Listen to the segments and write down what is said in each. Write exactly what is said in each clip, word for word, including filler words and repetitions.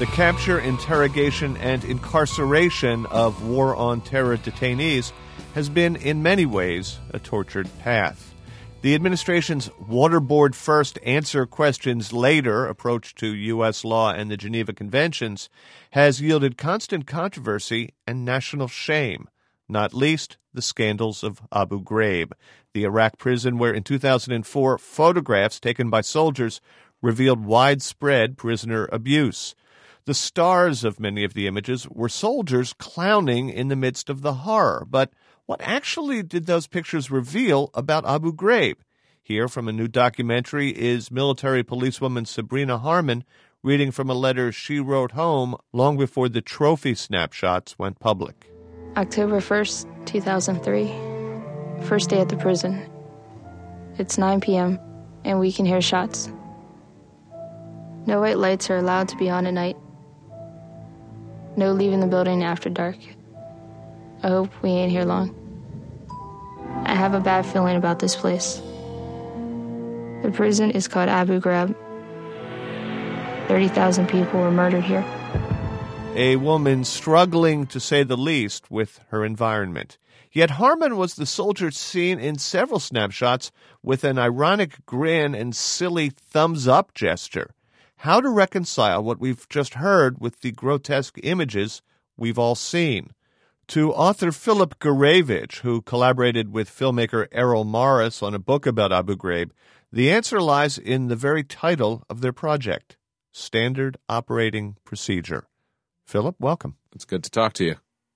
The capture, interrogation, and incarceration of war on terror detainees has been, in many ways, a tortured path. The administration's waterboard first, answer questions later approach to U S law and the Geneva Conventions has yielded constant controversy and national shame, not least the scandals of Abu Ghraib, the Iraq prison where in two thousand four photographs taken by soldiers revealed widespread prisoner abuse. The stars of many of the images were soldiers clowning in the midst of the horror. But what actually did those pictures reveal about Abu Ghraib? Here from a new documentary is military policewoman Sabrina Harmon reading from a letter she wrote home long before the trophy snapshots went public. October first, two thousand three. First day at the prison. It's nine p.m. and we can hear shots. No white lights are allowed to be on at night. No leaving the building after dark. I hope we ain't here long. I have a bad feeling about this place. The prison is called Abu Ghraib. thirty thousand people were murdered here. A woman struggling, to say the least, with her environment. Yet Harmon was the soldier seen in several snapshots with an ironic grin and silly thumbs-up gesture. How to reconcile what we've just heard with the grotesque images we've all seen? To author Philip Gurevich, who collaborated with filmmaker Errol Morris on a book about Abu Ghraib, the answer lies in the very title of their project, Standard Operating Procedure. Philip, welcome. It's good to talk to you.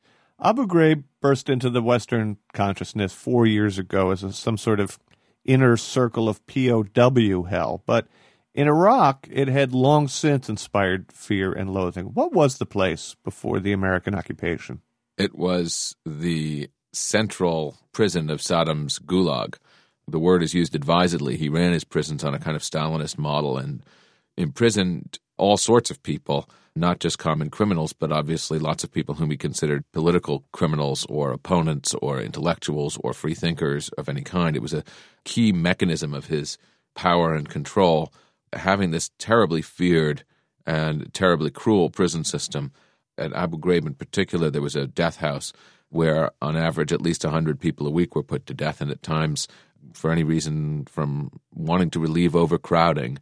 Abu Ghraib burst into the Western consciousness four years ago as a, some sort of inner circle of P O W hell, but in Iraq, it had long since inspired fear and loathing. What was the place before the American occupation? It was the central prison of Saddam's Gulag. The word is used advisedly. He ran his prisons on a kind of Stalinist model and imprisoned all sorts of people, not just common criminals, but obviously lots of people whom he considered political criminals or opponents or intellectuals or free thinkers of any kind. It was a key mechanism of his power and control. Having this terribly feared and terribly cruel prison system, at Abu Ghraib in particular, there was a death house where on average at least one hundred people a week were put to death, and at times, for any reason from wanting to relieve overcrowding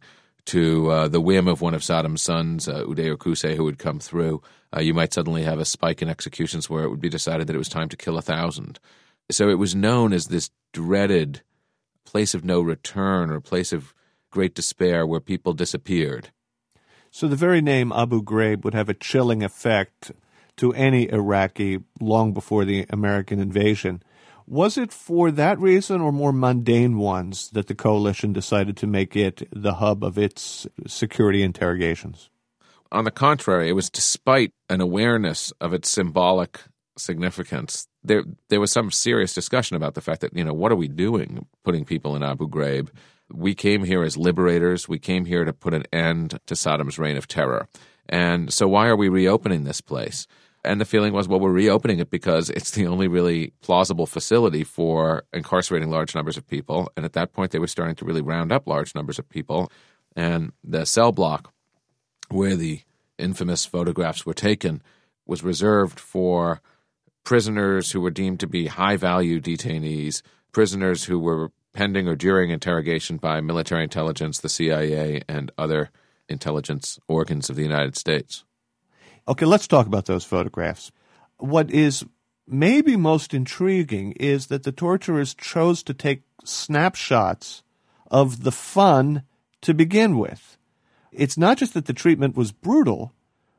to uh, the whim of one of Saddam's sons, uh, Uday Qusay, who would come through, uh, you might suddenly have a spike in executions where it would be decided that it was time to kill a thousand. So it was known as this dreaded place of no return or place of great despair where people disappeared. So the very name Abu Ghraib would have a chilling effect to any Iraqi long before the American invasion. Was it for that reason or more mundane ones that the coalition decided to make it the hub of its security interrogations? On the contrary, it was despite an awareness of its symbolic significance. There there was some serious discussion about the fact that, you know, what are we doing putting people in Abu Ghraib? We came here as liberators. We came here to put an end to Saddam's reign of terror. And so why are we reopening this place? And the feeling was, well, we're reopening it because it's the only really plausible facility for incarcerating large numbers of people. And at that point, they were starting to really round up large numbers of people. And the cell block where the infamous photographs were taken was reserved for prisoners who were deemed to be high-value detainees, prisoners who were pending or during interrogation by military intelligence, the C I A, and other intelligence organs of the United States. Okay, let's talk about those photographs. What is maybe most intriguing is that the torturers chose to take snapshots of the fun to begin with. It's not just that the treatment was brutal,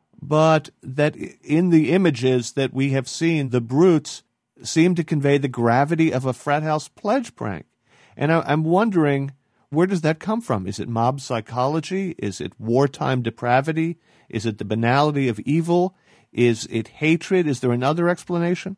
but that in the images that we have seen, the brutes seem to convey the gravity of a frat house pledge prank. And I, I'm wondering, where does that come from? Is it mob psychology? Is it wartime depravity? Is it the banality of evil? Is it hatred? Is there another explanation?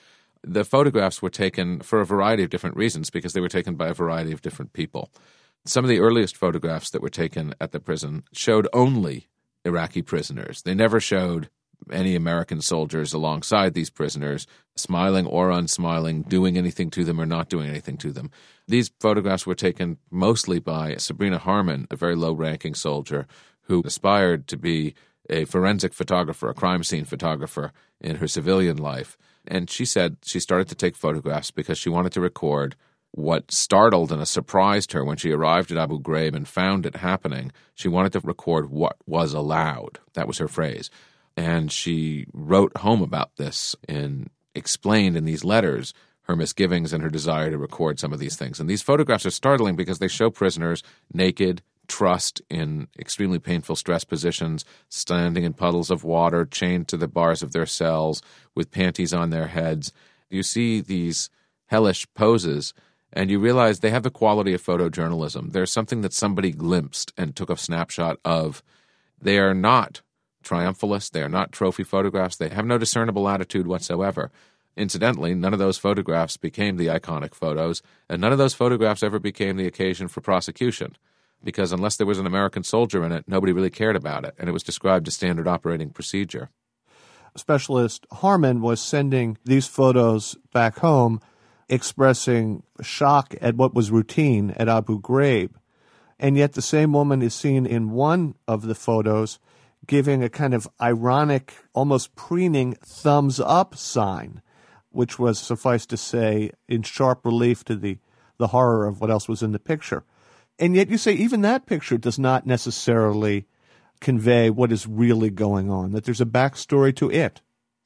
The photographs were taken for a variety of different reasons because they were taken by a variety of different people. Some of the earliest photographs that were taken at the prison showed only Iraqi prisoners. They never showed any American soldiers alongside these prisoners, smiling or unsmiling, doing anything to them or not doing anything to them. These photographs were taken mostly by Sabrina Harmon, a very low-ranking soldier who aspired to be a forensic photographer, a crime scene photographer in her civilian life. And she said she started to take photographs because she wanted to record what startled and surprised her when she arrived at Abu Ghraib and found it happening. She wanted to record what was allowed. That was her phrase. And she wrote home about this and explained in these letters her misgivings and her desire to record some of these things. And these photographs are startling because they show prisoners naked, trussed in extremely painful stress positions, standing in puddles of water, chained to the bars of their cells, with panties on their heads. You see these hellish poses, and you realize they have the quality of photojournalism. There's something that somebody glimpsed and took a snapshot of. They are not triumphalists. They are not trophy photographs. They have no discernible attitude whatsoever. Incidentally, none of those photographs became the iconic photos, and none of those photographs ever became the occasion for prosecution, because unless there was an American soldier in it, nobody really cared about it, and it was described as standard operating procedure. Specialist Harman was sending these photos back home, expressing shock at what was routine at Abu Ghraib. And yet the same woman is seen in one of the photos giving a kind of ironic, almost preening thumbs-up sign, which was, suffice to say, in sharp relief to the, the horror of what else was in the picture. And yet you say even that picture does not necessarily convey what is really going on, that there's a backstory to it.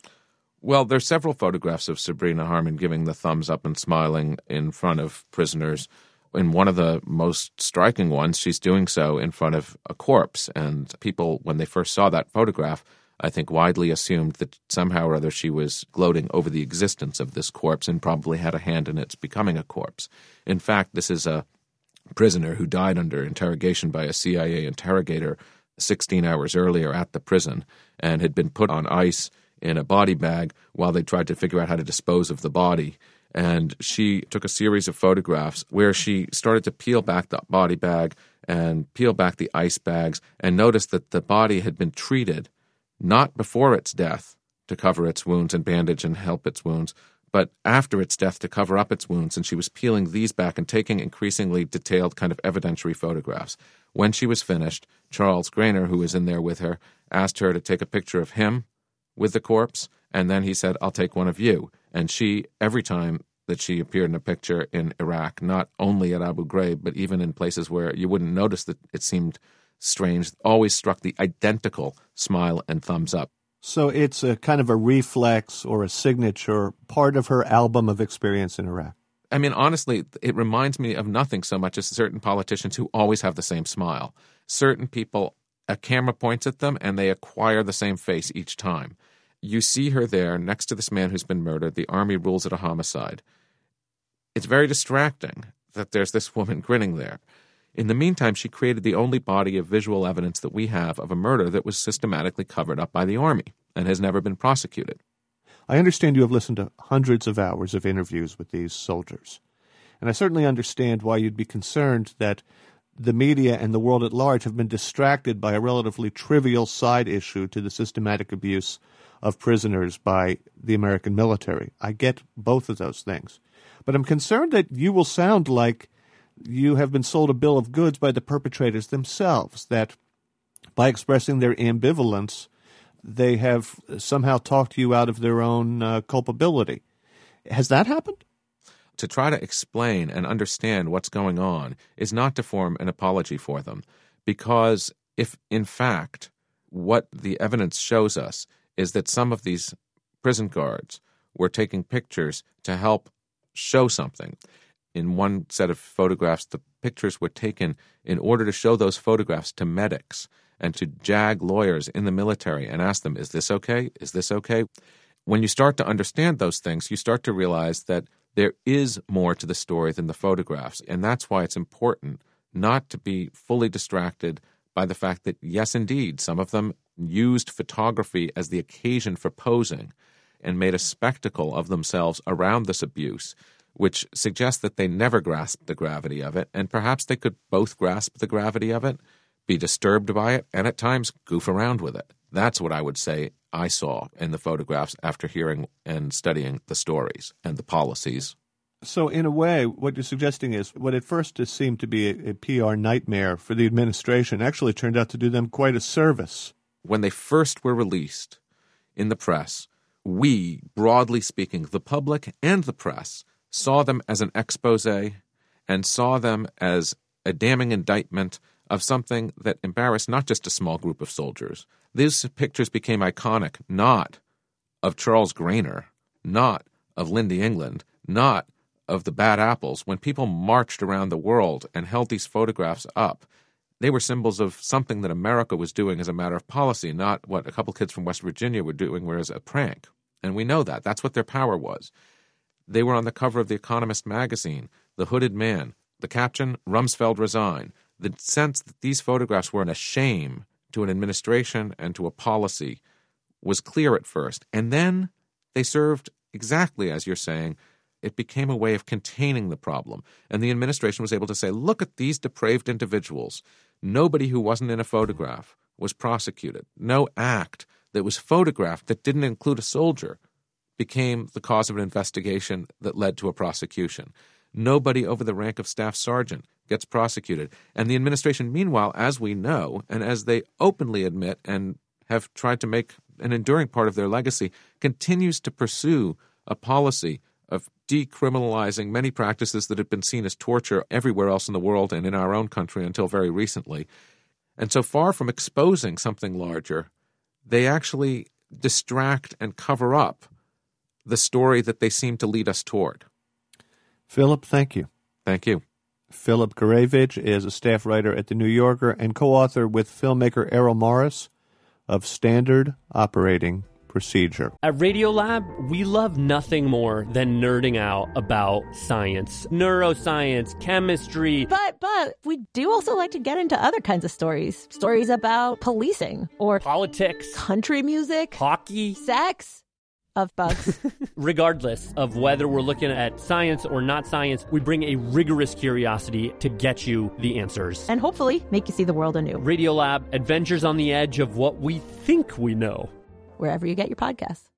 Well, there's several photographs of Sabrina Harman giving the thumbs up and smiling in front of prisoners. In one of the most striking ones, she's doing so in front of a corpse. And people, when they first saw that photograph, I think widely assumed that somehow or other she was gloating over the existence of this corpse and probably had a hand in its becoming a corpse. In fact, this is a prisoner who died under interrogation by a C I A interrogator sixteen hours earlier at the prison and had been put on ice in a body bag while they tried to figure out how to dispose of the body. And she took a series of photographs where she started to peel back the body bag and peel back the ice bags and noticed that the body had been treated not before its death to cover its wounds and bandage and help its wounds, but after its death to cover up its wounds. And she was peeling these back and taking increasingly detailed kind of evidentiary photographs. When she was finished, Charles Grainer, who was in there with her, asked her to take a picture of him with the corpse, and then he said, "I'll take one of you." And she, every time that she appeared in a picture in Iraq, not only at Abu Ghraib, but even in places where you wouldn't notice that it seemed strange, always struck the identical smile and thumbs up. So it's a kind of a reflex or a signature, part of her album of experience in Iraq. I mean, honestly, it reminds me of nothing so much as certain politicians who always have the same smile. Certain people, a camera points at them and they acquire the same face each time. You see her there next to this man who's been murdered. The army rules it a homicide. It's very distracting that there's this woman grinning there. In the meantime, she created the only body of visual evidence that we have of a murder that was systematically covered up by the army and has never been prosecuted. I understand you have listened to hundreds of hours of interviews with these soldiers. And I certainly understand why you'd be concerned that the media and the world at large have been distracted by a relatively trivial side issue to the systematic abuse of prisoners by the American military. I get both of those things. But I'm concerned that you will sound like you have been sold a bill of goods by the perpetrators themselves, that by expressing their ambivalence, they have somehow talked you out of their own uh, culpability. Has that happened? To try to explain and understand what's going on is not to form an apology for them, because if, in fact, what the evidence shows us is that some of these prison guards were taking pictures to help show something. In one set of photographs, the pictures were taken in order to show those photographs to medics and to JAG lawyers in the military and ask them, is this okay? Is this okay? When you start to understand those things, you start to realize that there is more to the story than the photographs. And that's why it's important not to be fully distracted by the fact that, yes, indeed, some of them used photography as the occasion for posing and made a spectacle of themselves around this abuse, which suggests that they never grasped the gravity of it, and perhaps they could both grasp the gravity of it, be disturbed by it, and at times goof around with it. That's what I would say I saw in the photographs after hearing and studying the stories and the policies. So in a way, what you're suggesting is what at first just seemed to be a, a P R nightmare for the administration actually turned out to do them quite a service. when they first were released in the press, we, broadly speaking, the public and the press, saw them as an expose and saw them as a damning indictment of something that embarrassed not just a small group of soldiers. These pictures became iconic, not of Charles Grainer, not of Lindy England, not of the bad apples. When people marched around the world and held these photographs up, they were symbols of something that America was doing as a matter of policy, not what a couple kids from West Virginia were doing as a prank. And we know that. That's what their power was. They were on the cover of The Economist magazine, The Hooded Man, the caption, Rumsfeld resign. The sense that these photographs were a shame to an administration and to a policy was clear at first. And then they served exactly as you're saying. It became a way of containing the problem. And the administration was able to say, look at these depraved individuals. Nobody who wasn't in a photograph was prosecuted. No act that was photographed that didn't include a soldier became the cause of an investigation that led to a prosecution. Nobody over the rank of staff sergeant gets prosecuted. And the administration, meanwhile, as we know, and as they openly admit and have tried to make an enduring part of their legacy, continues to pursue a policy of decriminalizing many practices that had been seen as torture everywhere else in the world and in our own country until very recently. And so far from exposing something larger, they actually distract and cover up the story that they seem to lead us toward. Philip, thank you. Thank you. Philip Gurevich is a staff writer at The New Yorker and co-author with filmmaker Errol Morris of Standard Operating Procedure. At Radiolab, we love nothing more than nerding out about science, neuroscience, chemistry. But, but, we do also like to get into other kinds of stories. Stories about policing or politics, country music, hockey, sex. Of bugs. Regardless of whether we're looking at science or not science, we bring a rigorous curiosity to get you the answers. And hopefully make you see the world anew. Radiolab, adventures on the edge of what we think we know. Wherever you get your podcasts.